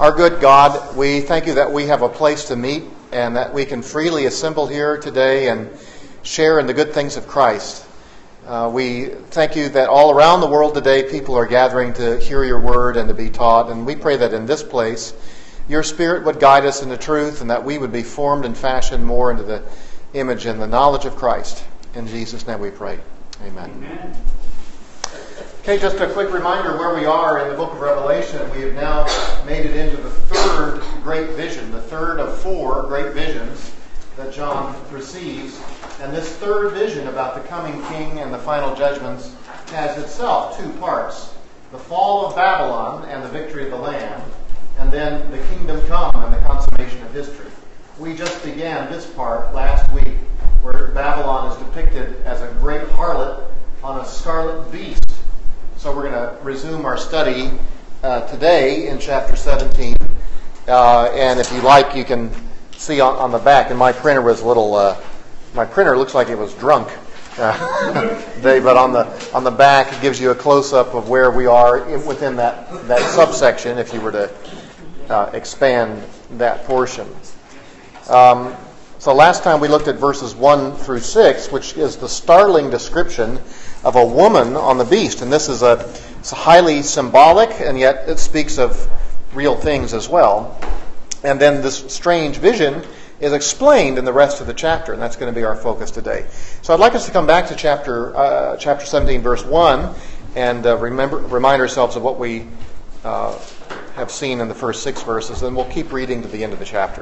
Our good God, we thank you that we have a place to meet and that we can freely assemble here today and share in the good things of Christ. We thank you that all around the world today people are gathering to hear your word and to be taught. And we pray that in this place your Spirit would guide us into truth and that we would be formed and fashioned more into the image and the knowledge of Christ. In Jesus' name we pray. Amen. Amen. Okay, just a quick reminder where we are in the book of Revelation. We have now made it into the third great vision, the third of four great visions that John receives. And this third vision about the coming king and the final judgments has itself two parts: the fall of Babylon and the victory of the Lamb, and then the kingdom come and the consummation of history. We just began this part last week, where Babylon is depicted as a great harlot on a scarlet beast. So we're going to resume our study today in chapter 17. And if you like, you can see on the back. And my printer was a little... my printer looks like it was drunk today, but on the back it gives you a close-up of where we are within that subsection if you were to expand that portion. So last time we looked at verses 1 through 6, which is the startling description of a woman on the beast. And this is it's highly symbolic, and yet it speaks of real things as well. And then this strange vision is explained in the rest of the chapter, and that's going to be our focus today. So I'd like us to come back to chapter 17, verse 1, and remind ourselves of what we have seen in the first 6 verses, and we'll keep reading to the end of the chapter.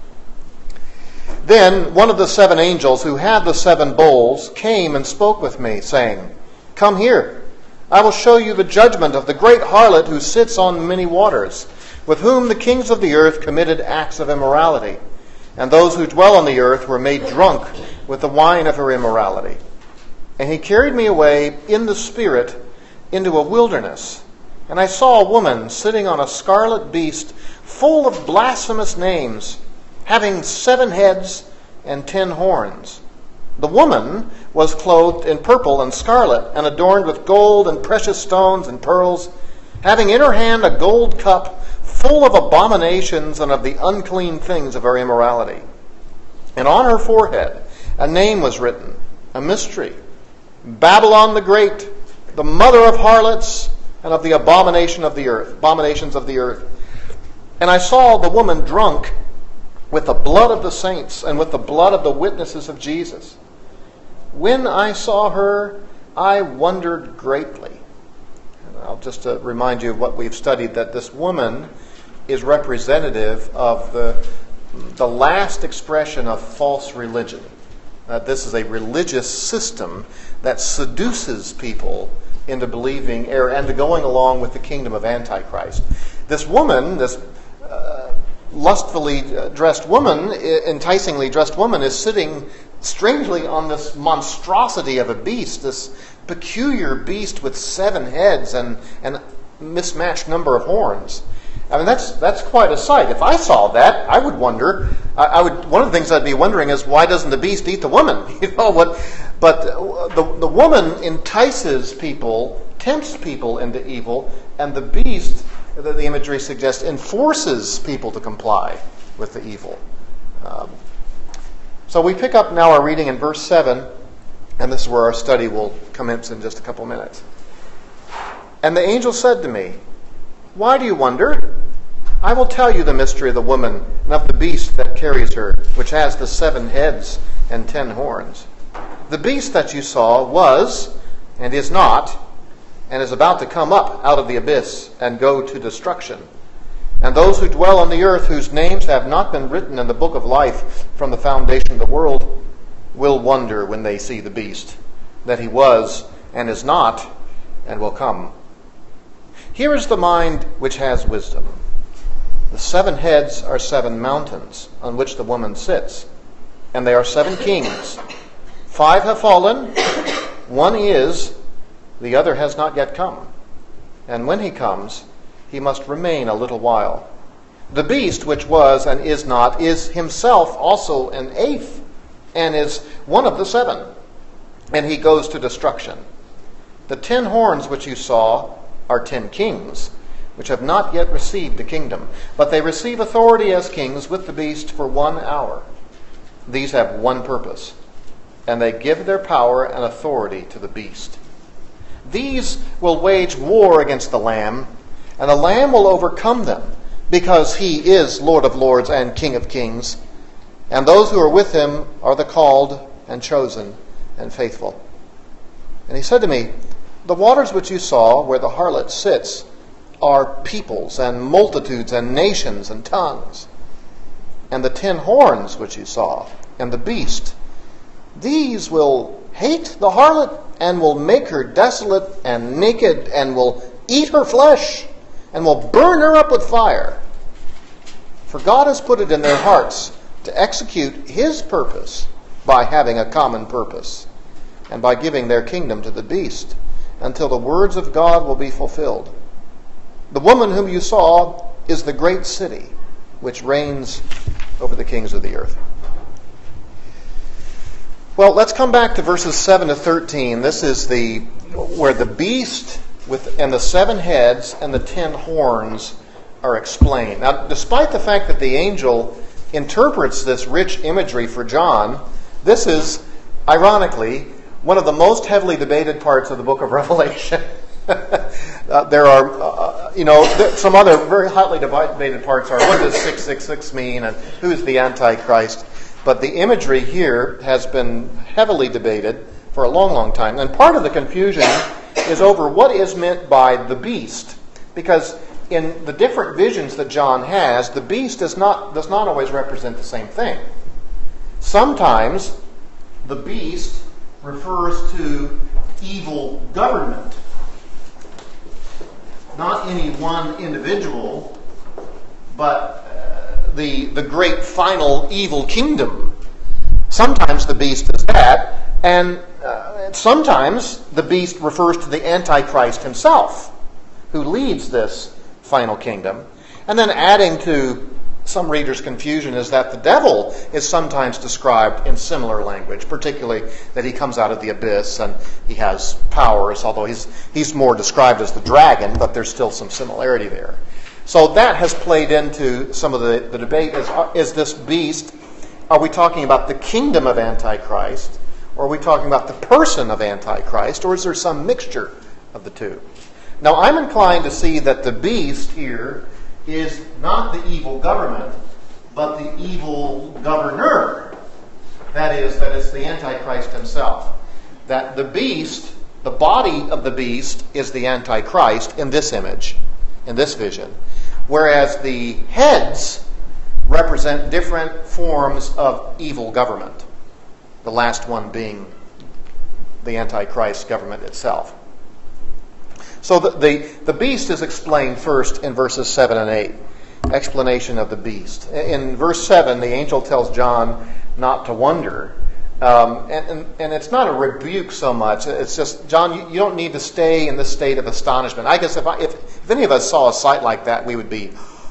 Then one of the 7 angels who had the 7 bowls came and spoke with me, saying, "Come here, I will show you the judgment of the great harlot who sits on many waters, with whom the kings of the earth committed acts of immorality, and those who dwell on the earth were made drunk with the wine of her immorality. And he carried me away in the spirit into a wilderness, and I saw a woman sitting on a scarlet beast full of blasphemous names, having 7 heads and 10 horns. The woman was clothed in purple and scarlet, and adorned with gold and precious stones and pearls, having in her hand a gold cup full of abominations and of the unclean things of her immorality. And on her forehead a name was written, a mystery, Babylon the Great, the mother of harlots and of the abominations of the earth. And I saw the woman drunk with the blood of the saints and with the blood of the witnesses of Jesus. When I saw her, I wondered greatly." And I'll just remind you of what we've studied, that this woman is representative of the last expression of false religion. This is a religious system that seduces people into believing error and to going along with the kingdom of Antichrist. This woman, this lustfully dressed woman, enticingly dressed woman, is sitting strangely on this monstrosity of a beast, this peculiar beast with 7 heads and a mismatched number of horns. I mean, that's quite a sight. If I saw that, I would wonder. One of the things I'd be wondering is, why doesn't the beast eat the woman? But the woman entices people, tempts people into evil, and the beast, the imagery suggests, enforces people to comply with the evil. So we pick up now our reading in verse 7, and this is where our study will commence in just a couple minutes. "And the angel said to me, 'Why do you wonder? I will tell you the mystery of the woman and of the beast that carries her, which has the 7 heads and 10 horns. The beast that you saw was, and is not, and is about to come up out of the abyss and go to destruction. And those who dwell on the earth, whose names have not been written in the book of life from the foundation of the world, will wonder when they see the beast, that he was, and is not, and will come. Here is the mind which has wisdom. The 7 heads are 7 mountains on which the woman sits, and they are 7 kings. 5 have fallen, 1 is, the other has not yet come. And when he comes, he must remain a little while. The beast which was and is not is himself also an 8th, and is one of the 7, and he goes to destruction. The 10 horns which you saw are 10 kings, which have not yet received the kingdom, but they receive authority as kings with the beast for 1 hour. These have one purpose, and they give their power and authority to the beast. These will wage war against the Lamb, and the Lamb will overcome them, because he is Lord of lords and King of kings, and those who are with him are the called and chosen and faithful. And he said to me, the waters which you saw, where the harlot sits, are peoples and multitudes and nations and tongues. And the 10 horns which you saw, and the beast, these will hate the harlot, and will make her desolate and naked, and will eat her flesh, and will burn her up with fire. For God has put it in their hearts to execute his purpose by having a common purpose, and by giving their kingdom to the beast, until the words of God will be fulfilled. The woman whom you saw is the great city, which reigns over the kings of the earth. Well, let's come back to verses 7 to 13. This is where the beast and the 7 heads and the 10 horns are explained. Now, despite the fact that the angel interprets this rich imagery for John, this is, ironically, one of the most heavily debated parts of the book of Revelation. There are, some other very hotly debated parts are, what does 666 mean, and who is the Antichrist? But the imagery here has been heavily debated for a long, long time. And part of the confusion is over what is meant by the beast. Because in the different visions that John has, the beast does not always represent the same thing. Sometimes the beast refers to evil government. Not any one individual, but the great final evil kingdom. Sometimes the beast is that, and sometimes the beast refers to the Antichrist himself, who leads this final kingdom. And then adding to some readers' confusion is that the devil is sometimes described in similar language, particularly that he comes out of the abyss and he has powers, although he's more described as the dragon, but there's still some similarity there. So that has played into some of the debate. Is this beast, are we talking about the kingdom of Antichrist, or are we talking about the person of Antichrist, or is there some mixture of the two? Now, I'm inclined to see that the beast here is not the evil government, but the evil governor. That is, it's the Antichrist himself. That the beast, the body of the beast, is the Antichrist in this image, in this vision. Whereas the heads represent different forms of evil government. The last one being the Antichrist government itself. So the beast is explained first in verses 7 and 8. Explanation of the beast. In verse 7, the angel tells John not to wonder. And it's not a rebuke so much. It's just, John, you don't need to stay in this state of astonishment. I guess if any of us saw a sight like that, we would be...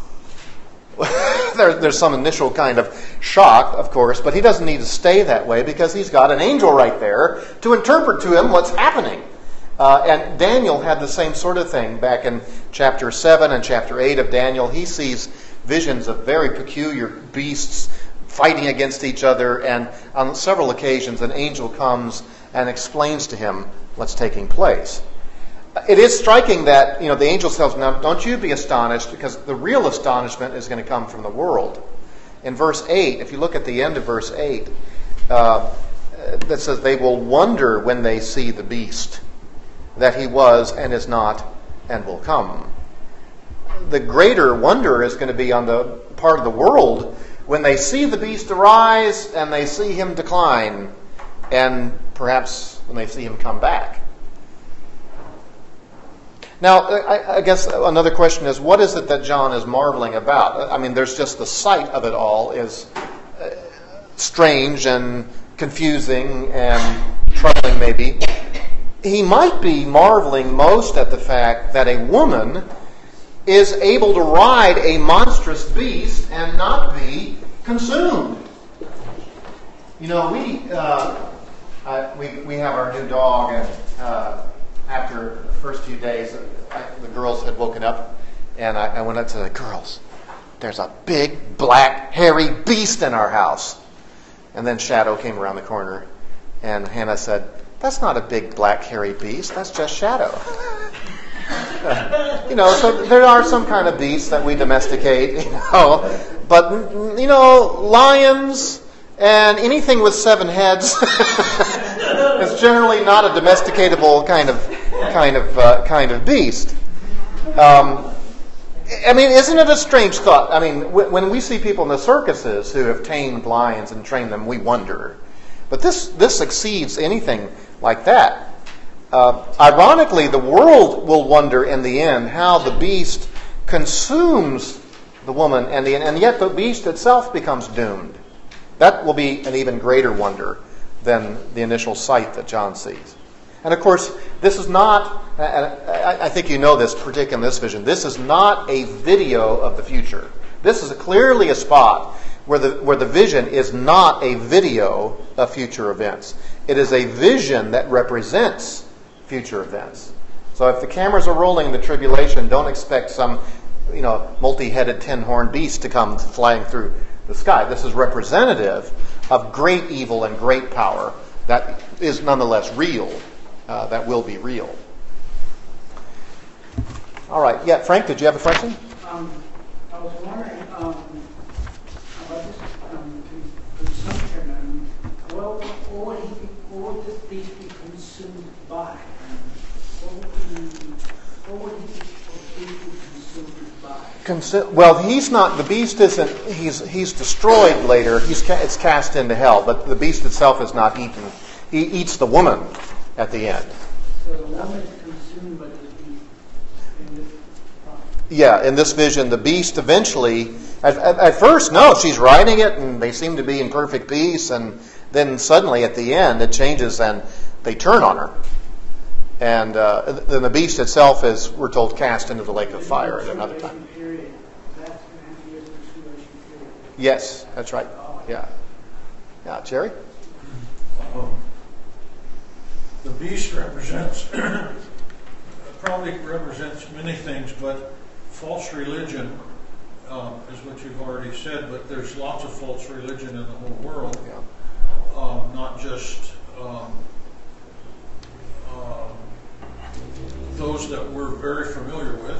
There's some initial kind of shock, of course, but he doesn't need to stay that way because he's got an angel right there to interpret to him what's happening. And Daniel had the same sort of thing back in chapter 7 and chapter 8 of Daniel. He sees visions of very peculiar beasts fighting against each other, and on several occasions an angel comes and explains to him what's taking place. It is striking that, the angel tells him, now don't you be astonished, because the real astonishment is going to come from the world. In verse 8, if you look at the end of verse 8, that says, they will wonder when they see the beast, that he was and is not and will come. The greater wonder is going to be on the part of the world when they see the beast arise and they see him decline, and perhaps when they see him come back. Now, I guess another question is, what is it that John is marveling about? I mean, there's just the sight of it all is strange and confusing and troubling maybe. He might be marveling most at the fact that a woman is able to ride a monstrous beast and not be consumed. We have our new dog, and after the first few days, the girls had woken up And I went up to the girls. There's a big, black, hairy beast in our house. And then Shadow came around the corner, and Hannah said, "That's not a big, black, hairy beast. That's just Shadow." So there are some kind of beasts that we domesticate, But, lions and anything with 7 heads is generally not a domesticatable kind of beast. Isn't it a strange thought? When we see people in the circuses who have tamed lions and trained them, we wonder. But this exceeds anything like that. Ironically, the world will wonder in the end how the beast consumes the woman, and yet the beast itself becomes doomed. That will be an even greater wonder than the initial sight that John sees. And of course, this is not, I think you know this, particularly in this vision, this is not a video of the future. This is clearly a spot where the vision is not a video of future events. It is a vision that represents future events. So if the cameras are rolling in the tribulation, don't expect some multi-headed 10-horned beast to come flying through the sky. This is representative of great evil and great power that is nonetheless real. That will be real. All right. Yeah, Frank, did you have a question? I was wondering about this consumption. What would this beast be consumed by? What would the beast be consumed by? Well, he's not. The beast isn't. He's destroyed later. It's cast into hell. But the beast itself is not eaten. He eats the woman at the end. So the woman is consumed by the beast in this prophet. Yeah, in this vision, the beast eventually, at first, no, she's riding it, and they seem to be in perfect peace, and then suddenly at the end, it changes, and they turn on her. And then the beast itself is, we're told, cast into the lake of fire at another time. Yes, that's right. Yeah. Yeah, Jerry? The beast probably represents many things, but false religion is what you've already said, but there's lots of false religion in the whole world, not just those that we're very familiar with.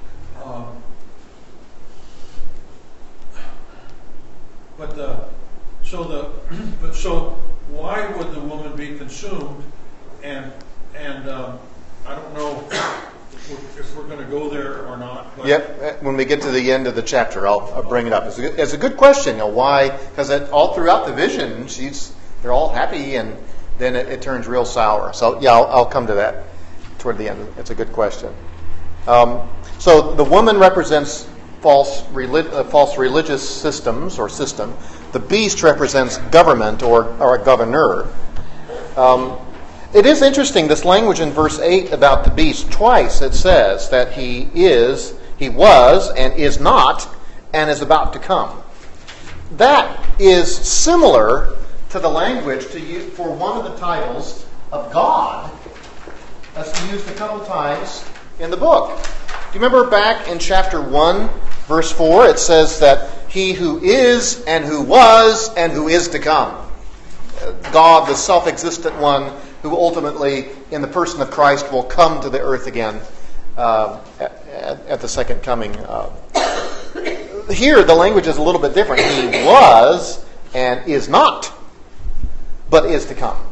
So why would the woman be consumed? And I don't know if we're going to go there or not. But Yep. When we get to the end of the chapter, I'll bring it up. It's a good question. Why? Because all throughout the vision, they're all happy, and then it turns real sour. So yeah, I'll come to that toward the end. It's a good question. So the woman represents false religious systems or system. The beast represents government or a governor. It is interesting, this language in verse 8 about the beast. Twice it says that he was, and is not, and is about to come. That is similar to the language for one of the titles of God that's used a couple times in the book. Do you remember back in chapter 1, verse 4, it says that he who is, and who was, and who is to come. God, the self-existent one, who ultimately, in the person of Christ, will come to the earth again at the second coming. Here, the language is a little bit different. He was and is not, but is to come.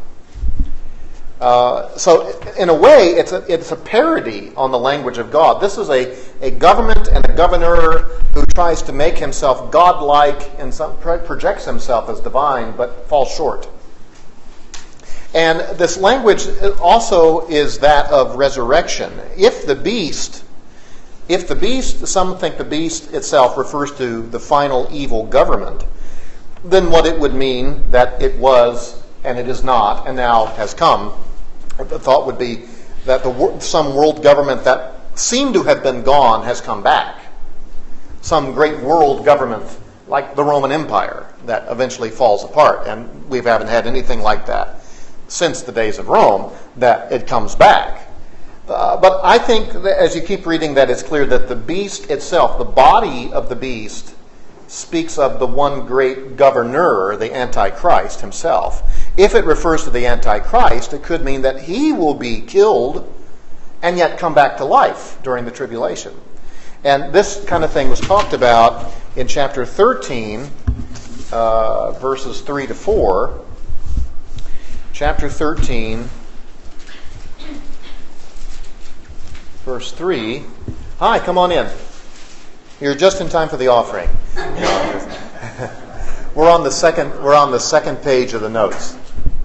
So, in a way, it's a parody on the language of God. This is a government and a governor who tries to make himself godlike and projects himself as divine, but falls short. And this language also is that of resurrection. If the beast, some think the beast itself refers to the final evil government, then what it would mean that it was and it is not and now has come. The thought would be that some world government that seemed to have been gone has come back. Some great world government like the Roman Empire that eventually falls apart, and we haven't had anything like that since the days of Rome, that it comes back. But I think that as you keep reading that, it's clear that the beast itself, the body of the beast, speaks of the one great governor, the Antichrist himself. If it refers to the Antichrist, it could mean that he will be killed and yet come back to life during the tribulation. And this kind of thing was talked about in chapter 13, verses 3 to 4. Chapter 13, verse 3. Hi, come on in. You're just in time for the offering. We're on the second page of the notes.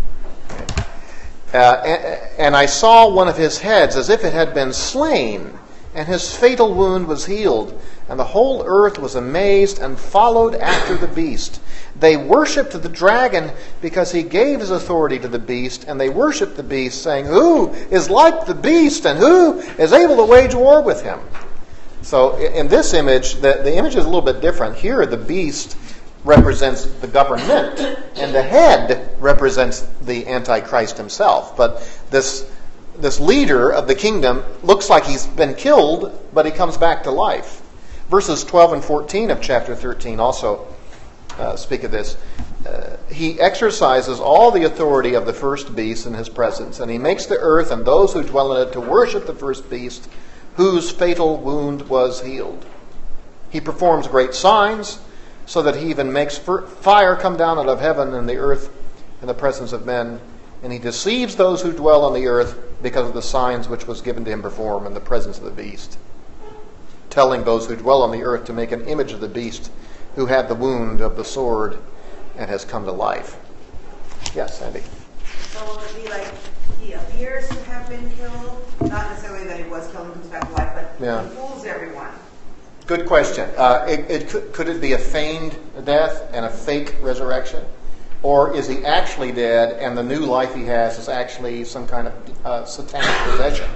And I saw one of his heads as if it had been slain, and his fatal wound was healed, and the whole earth was amazed and followed after the beast. They worshipped the dragon because he gave his authority to the beast, and they worshipped the beast, saying, "Who is like the beast, and who is able to wage war with him?" So in this image, the image is a little bit different. Here, the beast represents the government, and the head represents the Antichrist himself. But this leader of the kingdom looks like he's been killed, but he comes back to life. Verses 12 and 14 of chapter 13 also speak of this. He exercises all the authority of the first beast in his presence, and he makes the earth and those who dwell in it to worship the first beast, whose fatal wound was healed. He performs great signs, so that he even makes fire come down out of heaven and the earth in the presence of men. And he deceives those who dwell on the earth because of the signs which was given to him to perform in the presence of the beast, telling those who dwell on the earth to make an image of the beast who had the wound of the sword and has come to life. Yes, Andy? So will it be like he appears to have been killed? Not necessarily that he was killed and comes back to life, but he fools everyone. Good question. Could it be a feigned death and a fake resurrection? Or is he actually dead and the new life he has is actually some kind of satanic possession?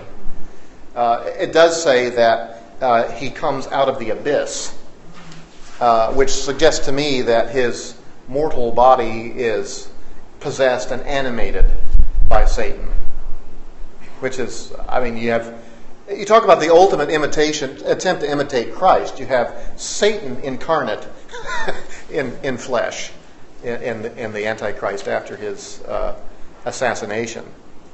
It does say that he comes out of the abyss, which suggests to me that his mortal body is possessed and animated by Satan. Which is, you talk about the ultimate attempt to imitate Christ. You have Satan incarnate in flesh in the Antichrist after his assassination.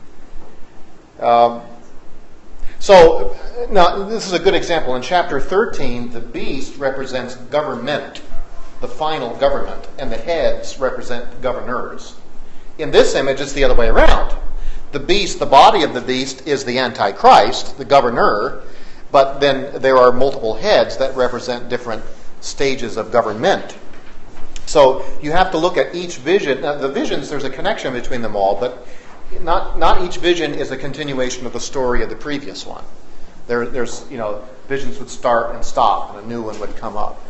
So now this is a good example. In chapter 13, the beast represents government, the final government, and the heads represent governors. In this image, it's the other way around. The beast, the body of the beast, is the Antichrist, the governor, but then there are multiple heads that represent different stages of government. So you have to look at each vision. Now, the visions, there's a connection between them all, but not each vision is a continuation of the story of the previous one. There's visions would start and stop, and a new one would come up.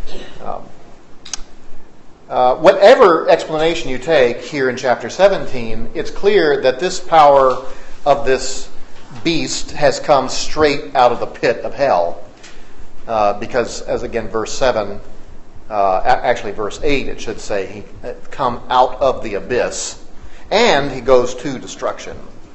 Whatever explanation you take here in chapter 17, it's clear that this power of this beast has come straight out of the pit of hell. Because, as again, verse 7, actually verse 8, it should say, he come out of the abyss, and he goes to destruction.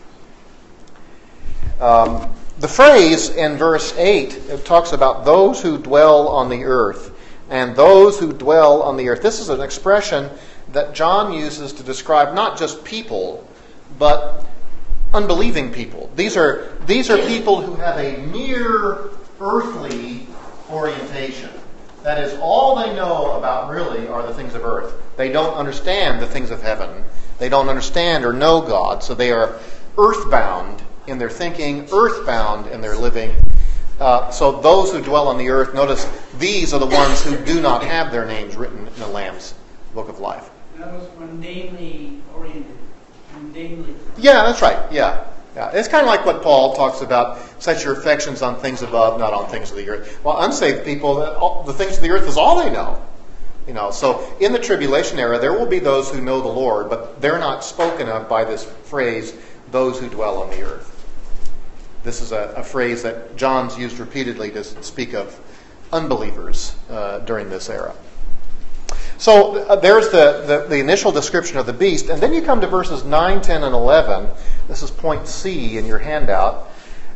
The phrase in verse 8, it talks about those who dwell on the earth. And those who dwell on the earth. This is an expression that John uses to describe not just people, but unbelieving people. These are people who have a mere earthly orientation. That is, all they know about really are the things of earth. They don't understand the things of heaven. They don't understand or know God, so they are earthbound in their thinking, earthbound in their living. So those who dwell on the earth, notice these are the ones who do not have their names written in the Lamb's Book of Life. That was mundanely oriented. Mundanely. Yeah, that's right. Yeah. It's kind of like what Paul talks about, set your affections on things above, not on things of the earth. Well, unsaved people, the things of the earth is all they know. So in the tribulation era, there will be those who know the Lord, but they're not spoken of by this phrase, those who dwell on the earth. This is a phrase that John's used repeatedly to speak of unbelievers during this era. So there's the initial description of the beast, and then you come to verses 9, 10, and 11. This is point C in your handout.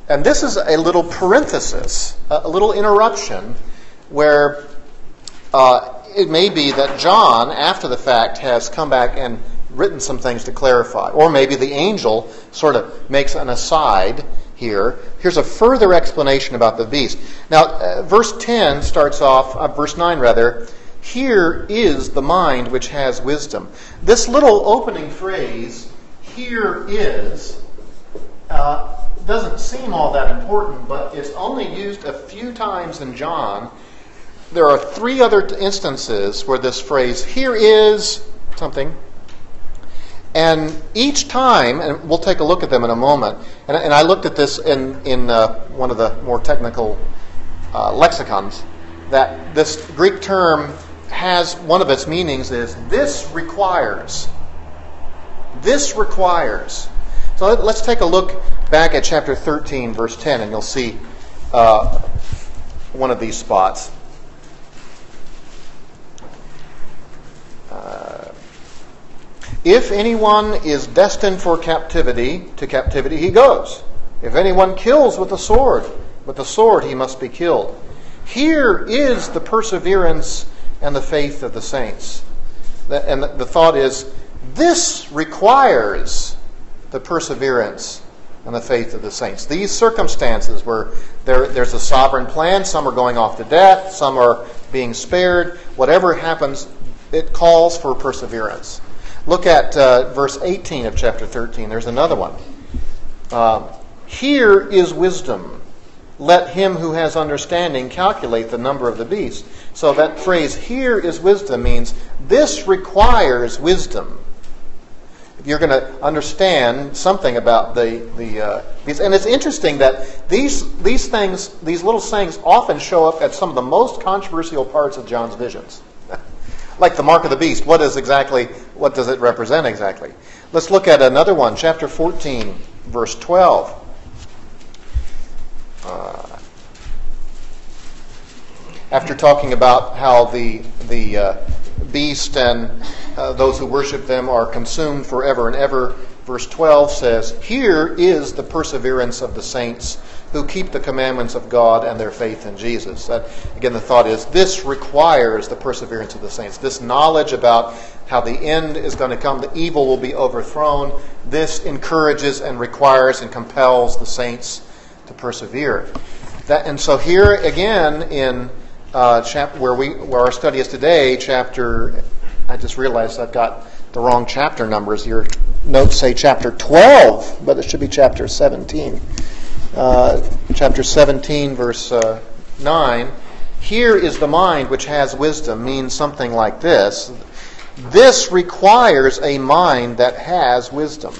And this is a little parenthesis, a little interruption, where it may be that John, after the fact, has come back and written some things to clarify. Or maybe the angel sort of makes an aside here. Here's a further explanation about the beast. Now, verse 10 starts off, verse 9 rather, here is the mind which has wisdom. This little opening phrase, here is, doesn't seem all that important, but it's only used a few times in John. There are 3 other instances where this phrase, here is something, and each time, and we'll take a look at them in a moment, and I looked at this in one of the more technical lexicons, that this Greek term has, one of its meanings is, this requires. This requires. So let's take a look back at chapter 13, verse 10, and you'll see one of these spots. If anyone is destined for captivity, to captivity he goes. If anyone kills with the sword he must be killed. Here is the perseverance and the faith of the saints. And the thought is, this requires the perseverance and the faith of the saints. These circumstances where there's a sovereign plan, some are going off to death, some are being spared, whatever happens, it calls for perseverance. Look at verse 18 of chapter 13. There's another one. Here is wisdom. Let him who has understanding calculate the number of the beast. So that phrase, here is wisdom, means this requires wisdom. If you're going to understand something about the and it's interesting that these things, these little sayings, often show up at some of the most controversial parts of John's visions. Like the mark of the beast, what does it represent exactly? Let's look at another one, chapter 14, verse 12. After talking about how the beast and those who worship them are consumed forever and ever, verse 12 says, here is the perseverance of the saints who keep the commandments of God and their faith in Jesus. Again, the thought is, this requires the perseverance of the saints. This knowledge about how the end is going to come, the evil will be overthrown. This encourages and requires and compels the saints to persevere. And so here again in where our study is today, I just realized I've got the wrong chapter numbers. Your notes say chapter 12, but it should be chapter 17. Chapter 17, verse 9. Here is the mind which has wisdom, means something like this. This requires a mind that has wisdom.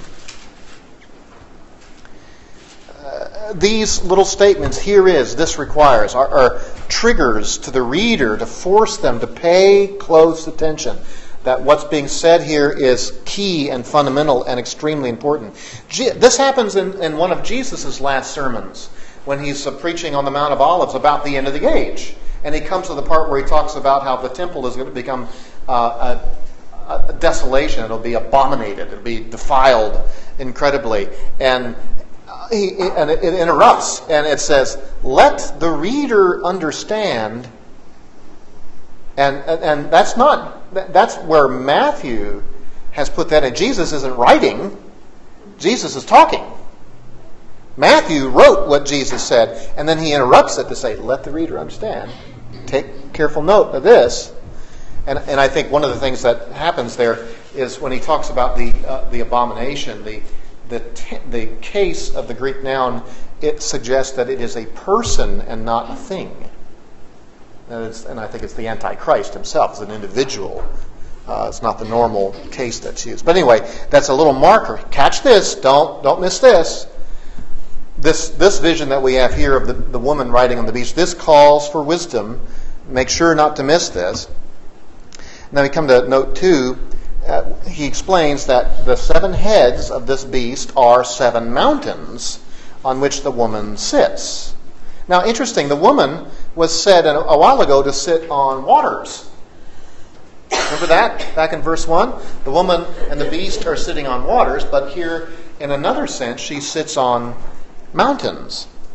These little statements, here is, this requires, are triggers to the reader to force them to pay close attention. That what's being said here is key and fundamental and extremely important. This happens in one of Jesus' last sermons when he's preaching on the Mount of Olives about the end of the age. And he comes to the part where he talks about how the temple is going to become a desolation. It'll be abominated. It'll be defiled incredibly. And it interrupts and it says, let the reader understand. And that's where Matthew has put that in. Jesus isn't writing. Jesus is talking. Matthew wrote what Jesus said, and then he interrupts it to say, let the reader understand. Take careful note of this. And I think one of the things that happens there is when he talks about the abomination, the case of the Greek noun, it suggests that it is a person and not a thing. And I think it's the Antichrist himself, as an individual. It's not the normal case that's used. But anyway, that's a little marker. Catch this. Don't miss this. This vision that we have here of the woman riding on the beast, this calls for wisdom. Make sure not to miss this. Now we come to note 2. He explains that the 7 heads of this beast are 7 mountains on which the woman sits. Now, interesting, the woman was said a while ago to sit on waters. Remember that? Back in verse 1? The woman and the beast are sitting on waters, but here, in another sense, she sits on mountains.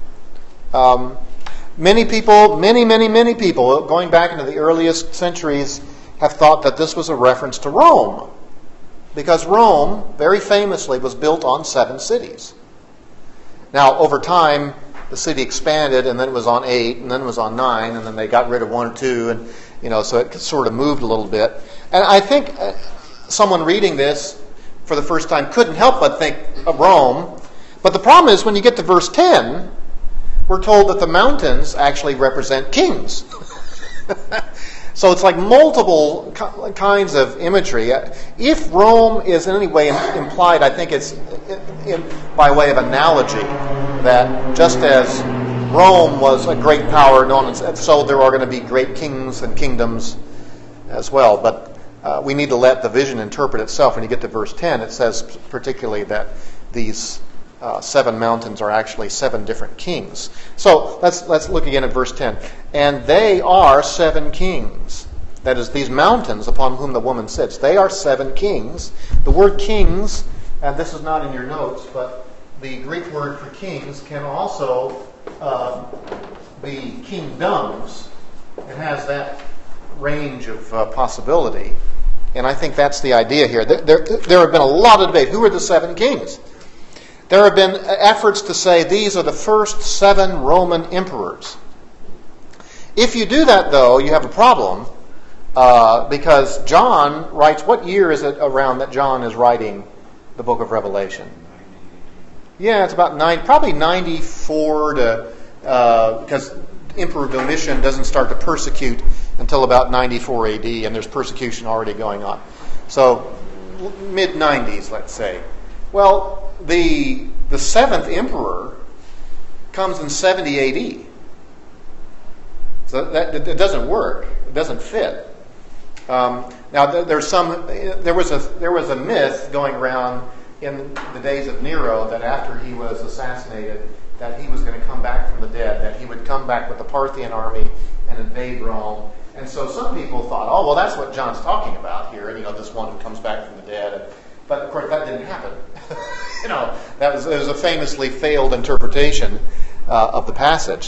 Many people, many people, going back into the earliest centuries, have thought that this was a reference to Rome. Because Rome, very famously, was built on 7 cities. Now, over time, the city expanded, and then it was on 8, and then it was on 9, and then they got rid of 1 or 2, and so it sort of moved a little bit. And I think someone reading this for the first time couldn't help but think of Rome. But the problem is, when you get to verse 10, we're told that the mountains actually represent kings. So it's like multiple kinds of imagery. If Rome is in any way implied, I think it's by way of analogy, that just as Rome was a great power, so there are going to be great kings and kingdoms as well. But we need to let the vision interpret itself. When you get to verse 10, it says particularly that these 7 mountains are actually 7 different kings. So let's look again at verse 10. And they are 7 kings. That is, these mountains upon whom the woman sits. They are 7 kings. The word kings, and this is not in your notes, but the Greek word for kings can also be kingdoms. It has that range of possibility. And I think that's the idea here. There have been a lot of debate. Who are the 7 kings? There have been efforts to say these are the first 7 Roman emperors. If you do that, though, you have a problem, because John writes, what year is it around that John is writing the book of Revelation? Yeah, it's about probably 94 because Emperor Domitian doesn't start to persecute until about 94 AD, and there's persecution already going on. So mid-90s, let's say. Well, the 7th emperor comes in 70 AD. So that it doesn't work. It doesn't fit. Now there was a myth going around in the days of Nero that after he was assassinated, that he was going to come back from the dead, that he would come back with the Parthian army and invade Rome. And so some people thought, oh, well, that's what John's talking about here, this one who comes back from the dead. But of course, that didn't happen. It was a famously failed interpretation of the passage.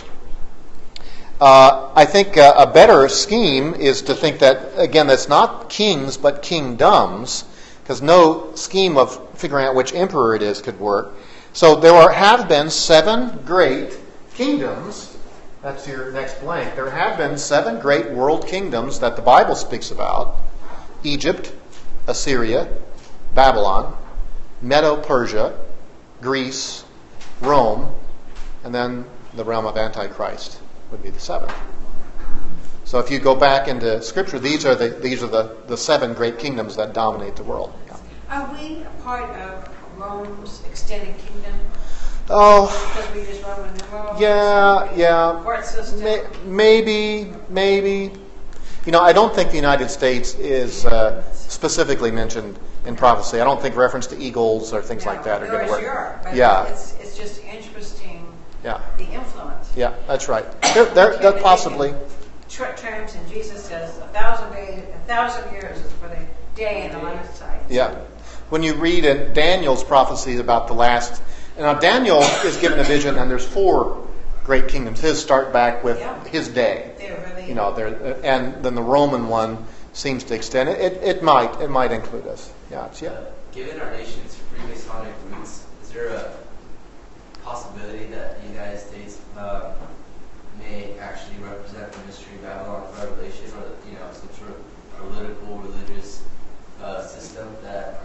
I think a better scheme is to think that, again, that's not kings but kingdoms, because no scheme of figuring out which emperor it is could work. So there have been 7 great kingdoms. That's your next blank. There have been 7 great world kingdoms that the Bible speaks about: Egypt, Assyria, Babylon, Medo-Persia, Greece, Rome, and then the realm of Antichrist would be the 7th. So if you go back into Scripture, these are the 7 great kingdoms that dominate the world. Yeah. Are we a part of Rome's extended kingdom? Oh, Because we use Roman numerals? yeah. Court system? Maybe. I don't think the United States is specifically mentioned in prophecy. I don't think reference to eagles or things like that are going to work. Europe, but Yeah. It's just interesting, Yeah. the influence. Yeah, that's right. They're possibly. Short terms, and Jesus says 1,000 days, 1,000 years is for the day in the lifetime. Yeah. When you read in Daniel's prophecies about the last... Now, Daniel is given a vision, and there's 4 great kingdoms. His start back with his day. And then the Roman one seems to extend. It might include us. Yeah. Given our nation's Freemasonic roots, is there a possibility that the United States may actually represent the mystery of Babylon and Revelation, or some sort of political, religious system that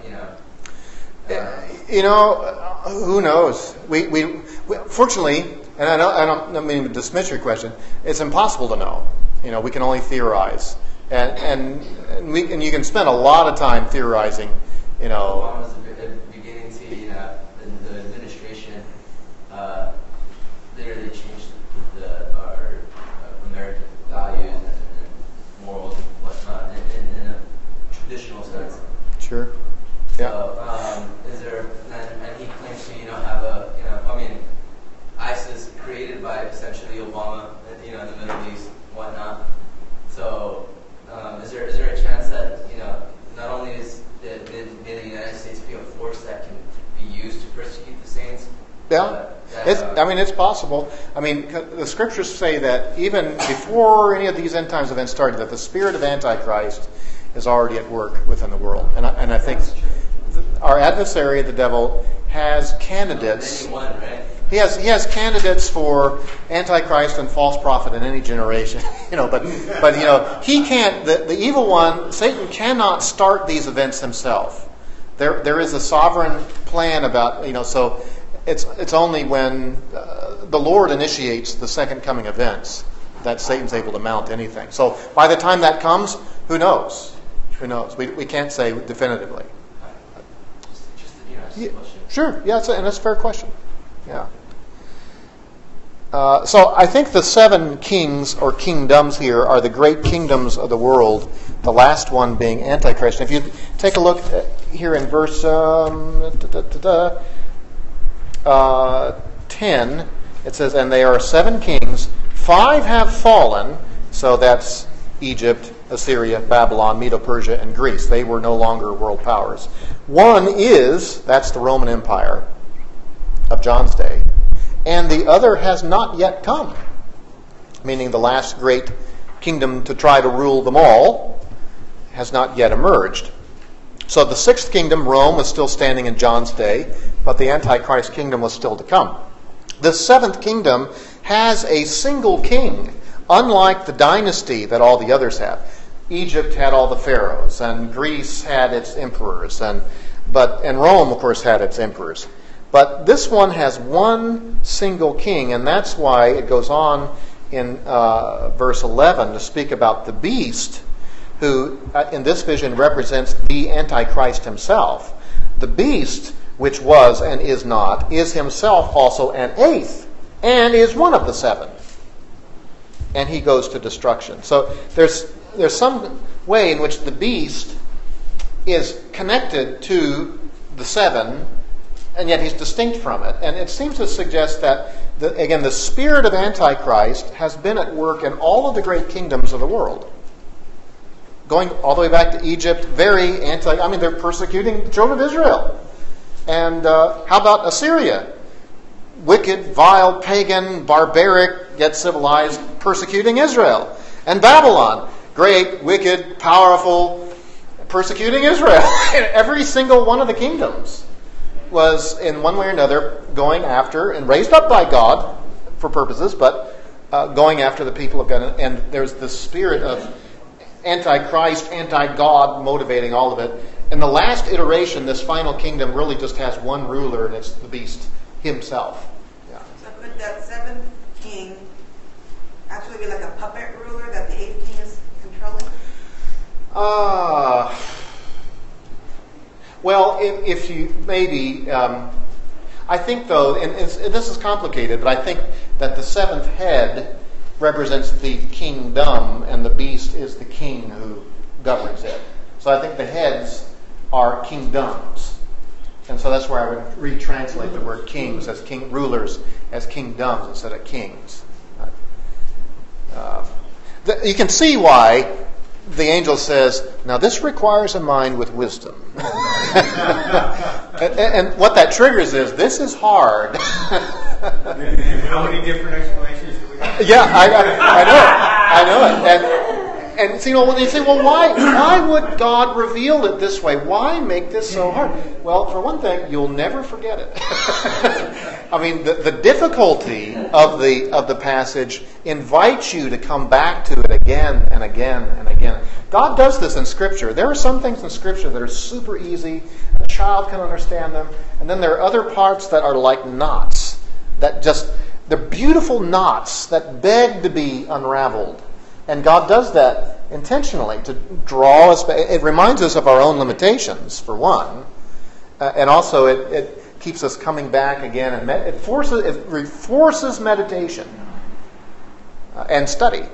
who knows? We fortunately, and I don't mean to dismiss your question. It's impossible to know. We can only theorize, and you can spend a lot of time theorizing. Obama's beginning to, the administration literally changed our American values and morals and whatnot in a traditional sense. Sure. Yeah. So, is there, and he claims to, have ISIS created by essentially Obama, in the Middle East, whatnot. So, is there a chance that, not only may the United States be a force that can be used to persecute the saints? Yeah. I mean, it's possible. I mean, the scriptures say that even before any of these end times events started, that the spirit of Antichrist is already at work within the world. And I think our adversary, the devil, has candidates. He has candidates for Antichrist and false prophet in any generation, but he can't. The evil one, Satan, cannot start these events himself. There is a sovereign plan about So it's only when the Lord initiates the second coming events that Satan's able to mount anything. So by the time that comes, who knows? Who knows? We can't say definitively. Just an interesting question. Sure. Yeah, and that's a fair question. Yeah. So I think the 7 kings or kingdoms here are the great kingdoms of the world, the last one being Antichrist. If you take a look here in verse 10, it says, "And they are 7 kings, 5 have fallen," so that's Egypt, Assyria, Babylon, Medo-Persia, and Greece. They were no longer world powers. 1 is, that's the Roman Empire of John's day. And the other has not yet come, meaning the last great kingdom to try to rule them all has not yet emerged. So the 6th kingdom, Rome, was still standing in John's day, but the Antichrist kingdom was still to come. The 7th kingdom has a single king, unlike the dynasty that all the others have. Egypt had all the pharaohs, and Greece had its emperors, and Rome, of course, had its emperors. But this one has one single king, and that's why it goes on in verse 11 to speak about the beast, who in this vision represents the Antichrist himself. The beast, which was and is not, is himself also an 8th, and is one of the 7. And he goes to destruction. So there's some way in which the beast is connected to the 7, and yet he's distinct from it. And it seems to suggest that, the spirit of Antichrist has been at work in all of the great kingdoms of the world. Going all the way back to Egypt, they're persecuting the children of Israel. And how about Assyria? Wicked, vile, pagan, barbaric, yet civilized, persecuting Israel. And Babylon, great, wicked, powerful, persecuting Israel. Every single one of the kingdoms was in one way or another going after, and raised up by God for purposes, but going after the people of God. And there's the spirit of Antichrist, anti-God motivating all of it. In the last iteration, this final kingdom really just has one ruler, and it's the beast himself. Yeah. So could that 7th king actually be like a puppet ruler that the 8th king is controlling? Well, if you maybe, I think though, and this is complicated, but I think that the 7th head represents the kingdom, and the beast is the king who governs it. So I think the heads are kingdoms, and so that's where I would retranslate the word kings as rulers as kingdoms instead of kings. You can see why the angel says, "Now this requires a mind with wisdom." and what that triggers is, this is hard. How many different explanations do we have? Yeah, I know it. And so, when they say, well, why would God reveal it this way? Why make this so hard? Well, for one thing, you'll never forget it. I mean, the difficulty of the passage invites you to come back to it again and again and again. God does this in Scripture. There are some things in Scripture that are super easy. A child can understand them. And then there are other parts that are like knots. They're beautiful knots that beg to be unraveled. And God does that intentionally to draw us back. It reminds us of our own limitations, for one. And also it keeps us coming back again. And it forces meditation and study.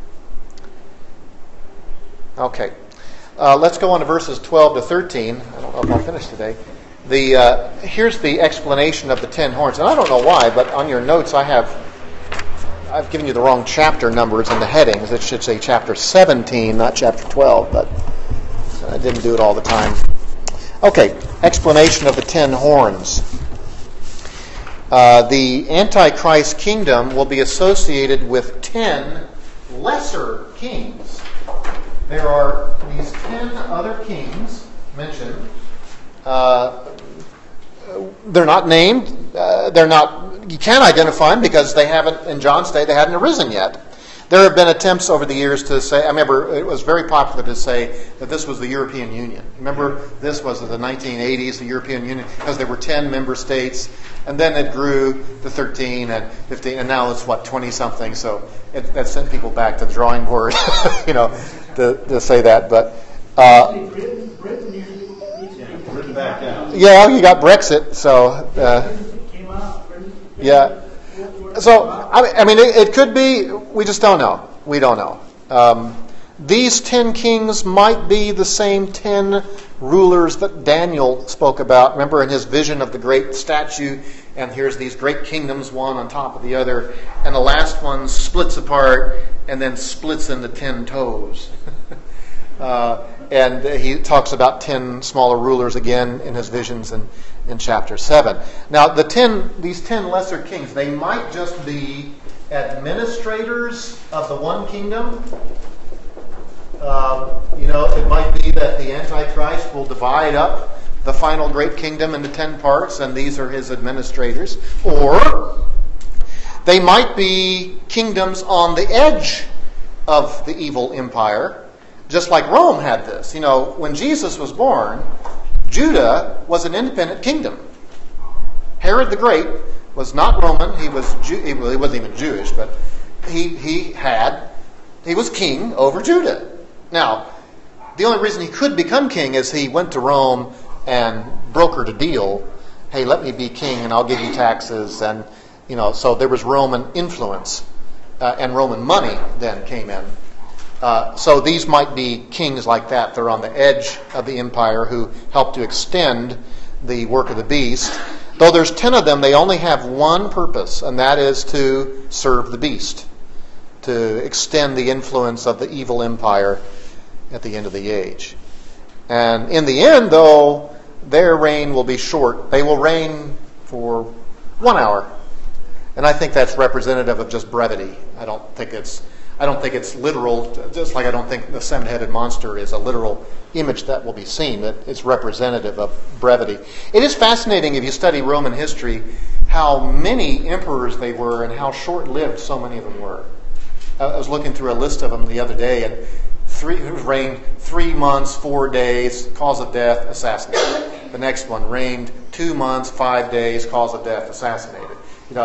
Okay. Let's go on to verses 12 to 13. I don't know if I'll finish today. Here's the explanation of the 10 horns. And I don't know why, but on your notes I've given you the wrong chapter numbers in the headings. It should say chapter 17, not chapter 12, but I didn't do it all the time. Okay, explanation of the 10 horns. the Antichrist kingdom will be associated with 10 lesser kings. There are these 10 other kings mentioned. They're not named. You can't identify them because they haven't, in John's day, they hadn't arisen yet. There have been attempts over the years to say, I remember it was very popular to say that this was the European Union. Remember, this was in the 1980s, the European Union, because there were 10 member states, and then it grew to 13 and 15, and now it's, 20-something, so that sent people back to the drawing board, to say that. But Britain usually needs to be written back out. Yeah, you got Brexit, so... yeah. So, I mean, it could be, we just don't know. We don't know. These 10 kings might be the same 10 rulers that Daniel spoke about. Remember in his vision of the great statue, and here's these great kingdoms, one on top of the other, and the last one splits apart and then splits into 10 toes. And he talks about 10 smaller rulers again in his visions in chapter 7. Now, these 10 lesser kings, they might just be administrators of the one kingdom. It might be that the Antichrist will divide up the final great kingdom into 10 parts, and these are his administrators. Or they might be kingdoms on the edge of the evil empire, just like Rome had this. When Jesus was born, Judah was an independent kingdom. Herod the Great was not Roman. He wasn't even Jewish, but he was king over Judah. Now, the only reason he could become king is he went to Rome and brokered a deal. Hey, let me be king and I'll give you taxes. And, so there was Roman influence and Roman money then came in. So these might be kings like that. They're on the edge of the empire who help to extend the work of the beast. Though there's 10 of them, they only have one purpose, and that is to serve the beast, to extend the influence of the evil empire at the end of the age. And in the end, though, their reign will be short. They will reign for 1 hour. And I think that's representative of just brevity. I don't think it's literal, just like I don't think the seven-headed monster is a literal image that will be seen. It's representative of brevity. It is fascinating if you study Roman history how many emperors they were and how short-lived so many of them were. I was looking through a list of them the other day, and reigned 3 months, 4 days, cause of death, assassinated. The next one reigned 2 months, 5 days, cause of death, assassinated.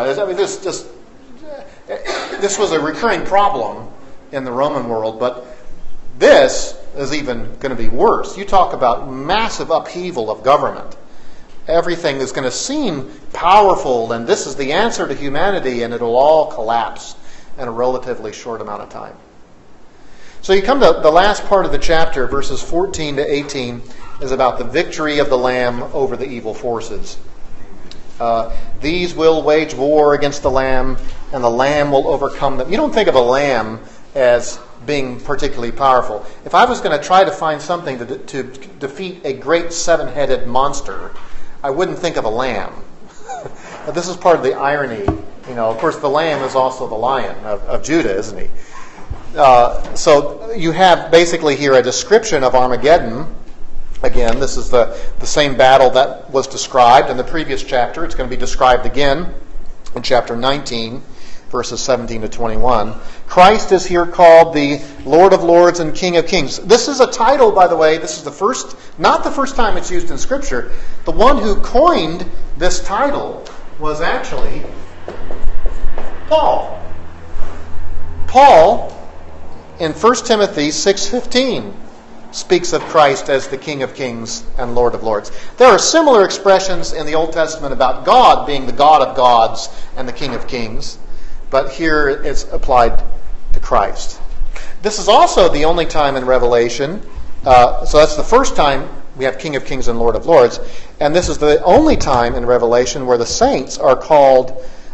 This was a recurring problem in the Roman world, but this is even going to be worse. You talk about massive upheaval of government. Everything is going to seem powerful, and this is the answer to humanity, and it'll all collapse in a relatively short amount of time. So you come to the last part of the chapter, verses 14 to 18, is about the victory of the Lamb over the evil forces. These will wage war against the Lamb, and the Lamb will overcome them. You don't think of a lamb as being particularly powerful. If I was going to try to find something to defeat a great seven-headed monster, I wouldn't think of a lamb. But this is part of the irony. Of course, the Lamb is also the Lion of Judah, isn't he? So you have basically here a description of Armageddon. Again, this is the same battle that was described in the previous chapter. It's going to be described again in chapter 19, verses 17 to 21. Christ is here called the Lord of Lords and King of Kings. This is a title, by the way. This is not the first time it's used in Scripture. The one who coined this title was actually Paul. Paul, in 1 Timothy 6:15, speaks of Christ as the King of Kings and Lord of Lords. There are similar expressions in the Old Testament about God being the God of gods and the King of Kings, but here it's applied to Christ. This is also the only time in Revelation, so that's the first time we have King of Kings and Lord of Lords, and this is the only time in Revelation where the saints are called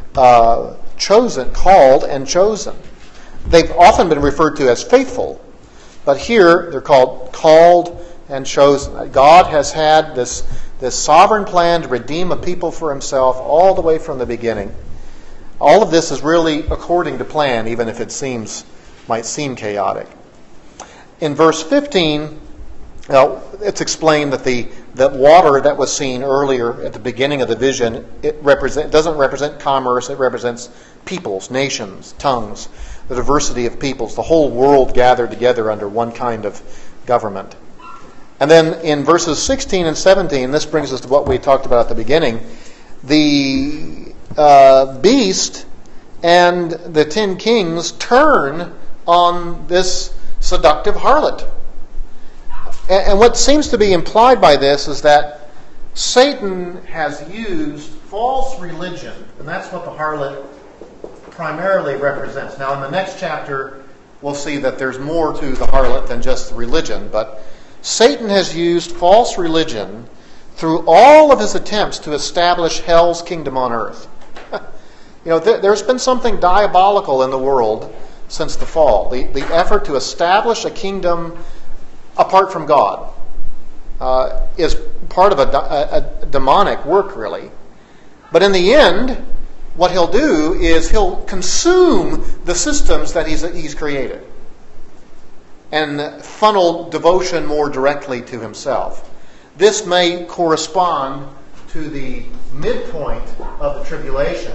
and chosen. They've often been referred to as faithful, but here they're called and chosen. God has had this this sovereign plan to redeem a people for himself all the way from the beginning. All of this is really according to plan, even if it might seem chaotic. In verse 15, it's explained that water that was seen earlier at the beginning of the vision, it doesn't represent commerce, it represents peoples, nations, tongues, the diversity of peoples, the whole world gathered together under one kind of government. And then in verses 16 and 17, this brings us to what we talked about at the beginning, the beast and the 10 kings turn on this seductive harlot. And what seems to be implied by this is that Satan has used false religion, and that's what the harlot primarily represents. Now, in the next chapter, we'll see that there's more to the harlot than just the religion, but Satan has used false religion through all of his attempts to establish hell's kingdom on earth. There's been something diabolical in the world since the fall. The effort to establish a kingdom apart from God is part of a demonic work, really. But in the end, what he'll do is he'll consume the systems that he's created and funnel devotion more directly to himself. This may correspond to the midpoint of the tribulation,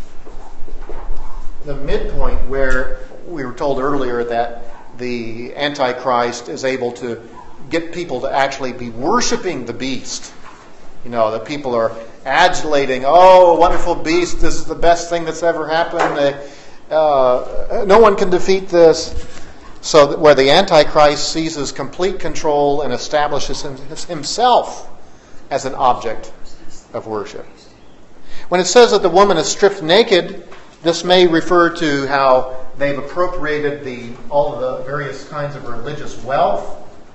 the midpoint where we were told earlier that the Antichrist is able to get people to actually be worshiping the beast. That people are adulating, oh, wonderful beast, this is the best thing that's ever happened. No one can defeat this. So that where the Antichrist seizes complete control and establishes himself as an object of worship. When it says that the woman is stripped naked, this may refer to how they've appropriated all of the various kinds of religious wealth,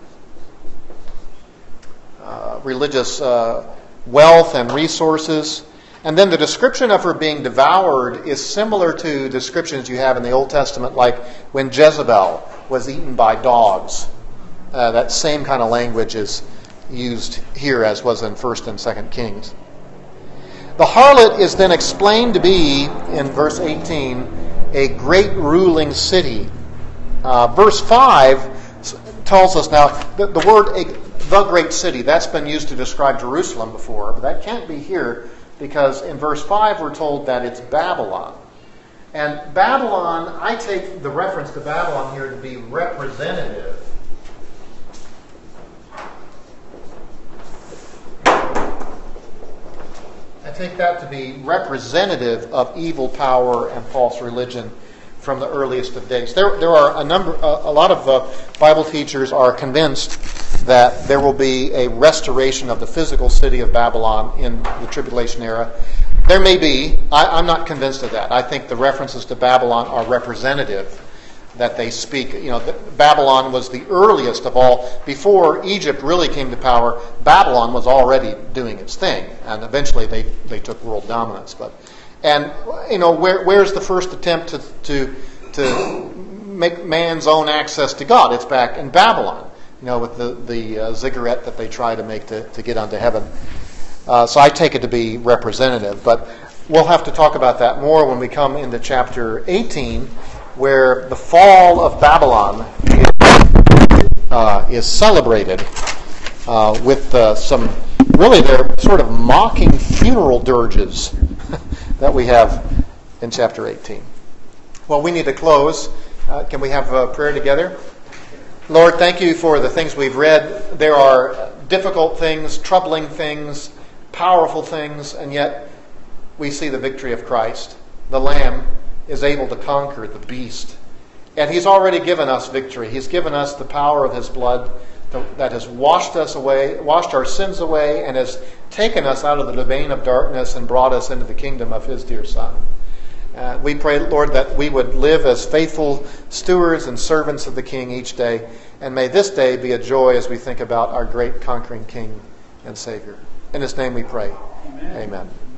wealth and resources. And then the description of her being devoured is similar to descriptions you have in the Old Testament, like when Jezebel was eaten by dogs. That same kind of language is used here as was in 1 and 2 Kings. The harlot is then explained to be, in verse 18, a great ruling city. Verse 5 tells us now, the word the great city, that's been used to describe Jerusalem before, but that can't be here because in verse 5 we're told that it's Babylon. And Babylon, I take the reference to Babylon here to be representative. I take that to be representative of evil power and false religion from the earliest of days. There are a lot of Bible teachers are convinced that there will be a restoration of the physical city of Babylon in the tribulation era. There may be. I'm not convinced of that. I think the references to Babylon are representative, that they speak. Babylon was the earliest of all. Before Egypt really came to power, Babylon was already doing its thing, and eventually they took world dominance. Where's the first attempt to make man's own access to God? It's back in Babylon. With the ziggurat that they try to make to get onto heaven. So I take it to be representative. But we'll have to talk about that more when we come into chapter 18, where the fall of Babylon is celebrated with some, really they're sort of mocking funeral dirges that we have in chapter 18. Well, we need to close. Can we have a prayer together? Lord, thank you for the things we've read. There are difficult things, troubling things, powerful things, and yet we see the victory of Christ. The Lamb is able to conquer the beast. And He's already given us victory. He's given us the power of His blood that has washed us away, washed our sins away, and has taken us out of the domain of darkness and brought us into the kingdom of His dear Son. We pray, Lord, that we would live as faithful stewards and servants of the King each day. And may this day be a joy as we think about our great conquering King and Savior. In His name we pray. Amen. Amen.